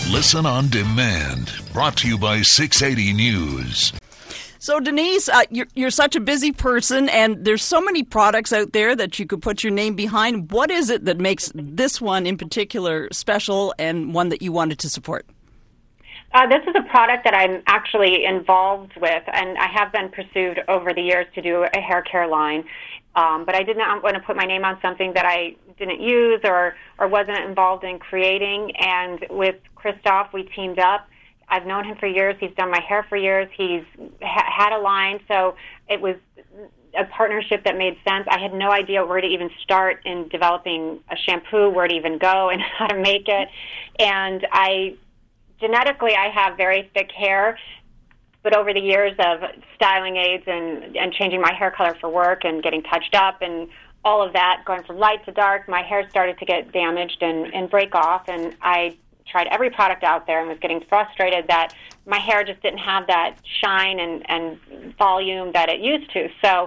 Listen on demand. Brought to you by 680 News. So, Denise, you're such a busy person, and there's so many products out there that you could put your name behind. What is it that makes this one in particular special and one that you wanted to support? This is a product that I'm actually involved with, and I have been pursued over the years to do a hair care line. But I did not want to put my name on something that I didn't use or wasn't involved in creating. And with Christoph, we teamed up. I've known him for years. He's done my hair for years. He's had a line, so it was a partnership that made sense. I had no idea where to even start in developing a shampoo, where to even go, and how to make it. And genetically, I have very thick hair, but over the years of styling aids and changing my hair color for work and getting touched up and all of that, going from light to dark, my hair started to get damaged and break off, and I tried every product out there and was getting frustrated that my hair just didn't have that shine and volume that it used to. So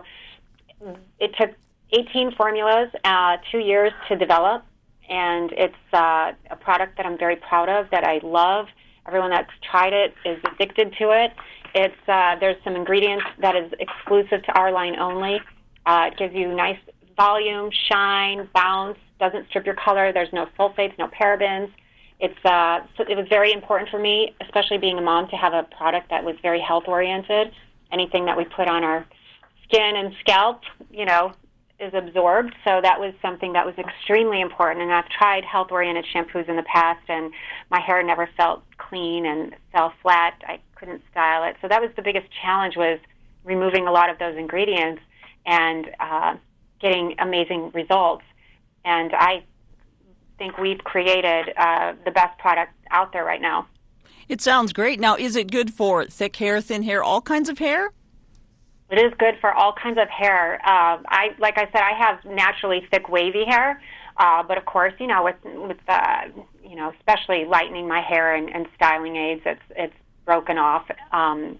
it took 18 formulas, 2 years to develop, and it's a product that I'm very proud of, that I love. Everyone that's tried it is addicted to it. There's some ingredients that is exclusive to our line only. It gives you nice volume, shine, bounce, doesn't strip your color. There's no sulfates, no parabens. So it was very important for me, especially being a mom, to have a product that was very health-oriented. Anything that we put on our skin and scalp, is absorbed. So that was something that was extremely important. And I've tried health-oriented shampoos in the past, and my hair never felt clean and fell flat. I couldn't style it. So that was the biggest challenge, was removing a lot of those ingredients and getting amazing results. And I think we've created the best product out there right now. It sounds great. Now, is it good for thick hair, thin hair, all kinds of hair? It is good for all kinds of hair. Like I said, I have naturally thick, wavy hair, but of course, with especially lightening my hair and styling aids, it's broken off. So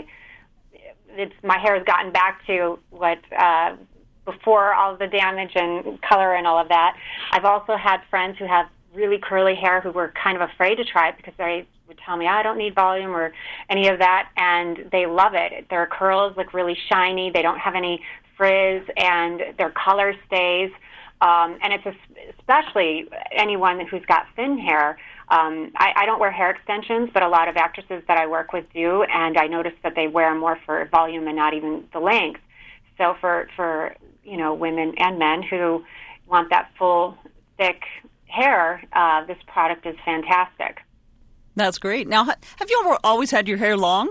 my hair has gotten back to what before all the damage and color and all of that. I've also had friends who have really curly hair who were kind of afraid to try it because they would tell me, I don't need volume or any of that, and they love it. Their curls look really shiny. They don't have any frizz, and their color stays. And it's especially anyone who's got thin hair. I don't wear hair extensions, but a lot of actresses that I work with do, and I notice that they wear more for volume and not even the length. So for women and men who want that full, thick hair, this product is fantastic. That's great. Now, have you ever always had your hair long?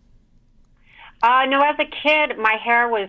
No, as a kid, my hair was...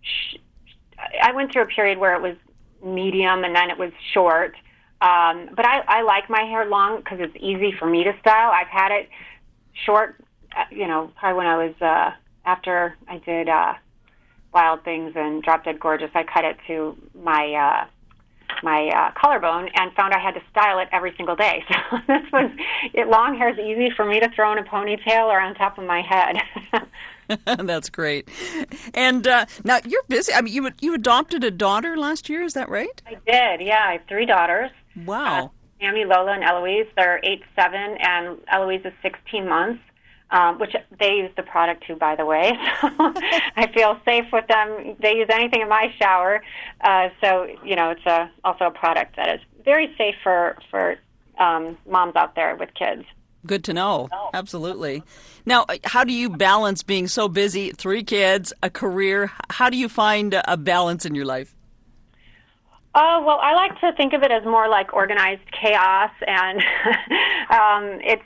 I went through a period where it was medium and then it was short. But I like my hair long because it's easy for me to style. I've had it short, probably when I was... after I did Wild Things and Drop Dead Gorgeous, I cut it to my collarbone and found I had to style it every single day. So long hair is easy for me to throw in a ponytail or on top of my head. That's great. And now you're busy. I mean, you adopted a daughter last year, is that right? I did, yeah. I have 3 daughters. Wow. Sammy, Lola, and Eloise. They're 8, 7, and Eloise is 16 months. Which they use the product too, by the way. So I feel safe with them. They use anything in my shower. So, it's also a product that is very safe for moms out there with kids. Good to know. Absolutely. Now, how do you balance being so busy, 3 kids, a career? How do you find a balance in your life? Well, I like to think of it as more like organized chaos, and it's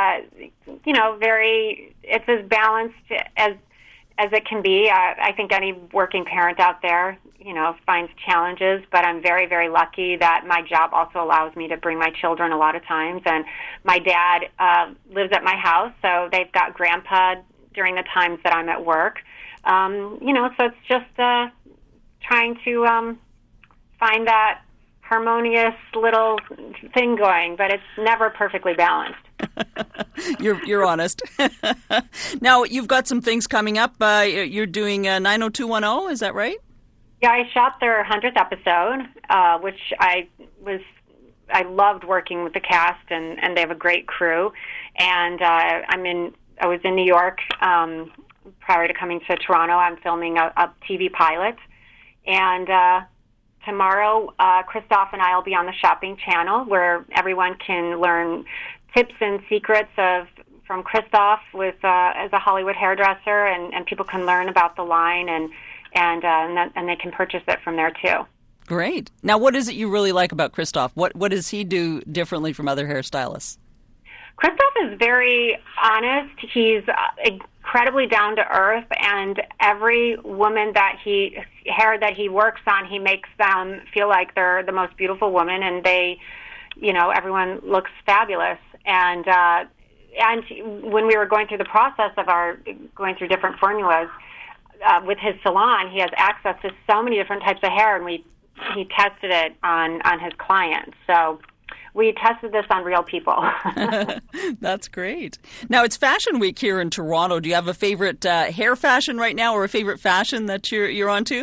it's as balanced as it can be. I think any working parent out there, finds challenges, but I'm very, very lucky that my job also allows me to bring my children a lot of times, and my dad lives at my house, so they've got grandpa during the times that I'm at work. So it's just trying to find that harmonious little thing going, but it's never perfectly balanced. You're honest. Now, you've got some things coming up. You're doing 90210, is that right? Yeah, I shot their 100th episode, which I was I loved working with the cast, and they have a great crew. And I was in New York prior to coming to Toronto. I'm filming a TV pilot, and tomorrow, Christoph and I will be on the Shopping Channel, where everyone can learn tips and secrets from Christoph as a Hollywood hairdresser, and people can learn about the line, and they can purchase it from there too. Great. Now, what is it you really like about Christoph? What does he do differently from other hairstylists? Christoph is very honest. He's incredibly down to earth, and every woman that he works on, he makes them feel like they're the most beautiful woman, and everyone looks fabulous. And when we were going through the process of going through different formulas with his salon, he has access to so many different types of hair, and he tested it on his clients. So we tested this on real people. That's great. Now, it's Fashion Week here in Toronto. Do you have a favorite hair fashion right now, or a favorite fashion that you're onto?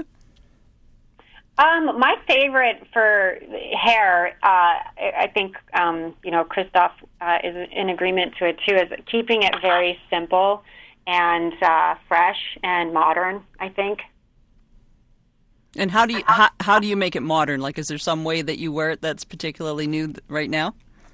My favorite for hair, I think, Christoph is in agreement to it too, is keeping it very simple and fresh and modern, I think. And how do you make it modern? Like, is there some way that you wear it that's particularly new right now?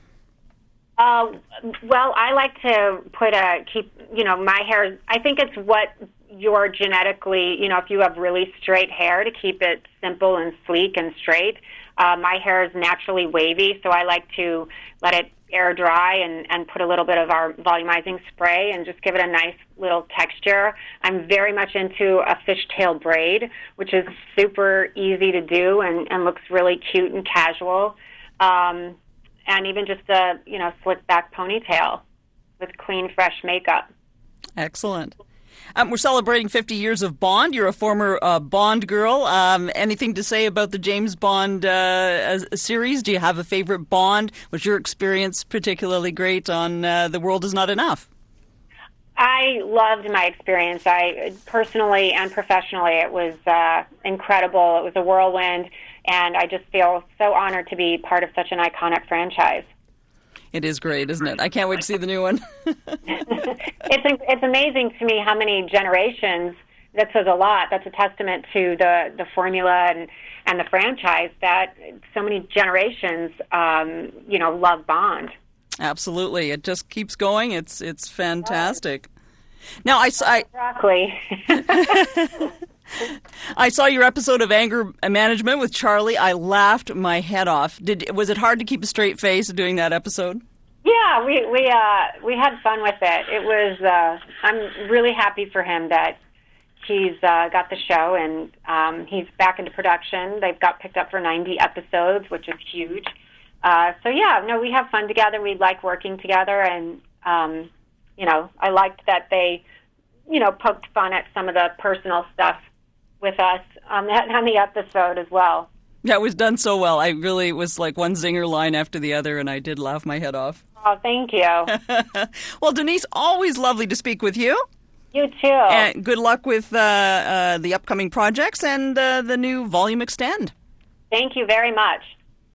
Well, I like to keep my hair. I think it's what you're genetically, if you have really straight hair, to keep it simple and sleek and straight. My hair is naturally wavy, so I like to let it air dry and put a little bit of our volumizing spray and just give it a nice little texture. I'm very much into a fishtail braid, which is super easy to do and looks really cute and casual. And even just a slick back ponytail with clean, fresh makeup. Excellent. We're celebrating 50 years of Bond. You're a former Bond girl. Anything to say about the James Bond series? Do you have a favorite Bond? Was your experience particularly great on The World Is Not Enough? I loved my experience. I personally and professionally, it was incredible. It was a whirlwind, and I just feel so honored to be part of such an iconic franchise. It is great, isn't it? I can't wait to see the new one. It's amazing to me how many generations. That says a lot. That's a testament to the formula and the franchise, that so many generations, love Bond. Absolutely, it just keeps going. It's fantastic. Now I saw your episode of Anger Management with Charlie. I laughed my head off. Was it hard to keep a straight face doing that episode? Yeah, we had fun with it. It was. I'm really happy for him that he's got the show, and he's back into production. They've got picked up for 90 episodes, which is huge. We have fun together. We like working together, and I liked that they, poked fun at some of the personal stuff with us on the episode as well. Yeah, it was done so well. It was like one zinger line after the other, and I did laugh my head off. Oh, thank you. Well, Denise, always lovely to speak with you. You too. And good luck with the upcoming projects and the new Volume Extend. Thank you very much.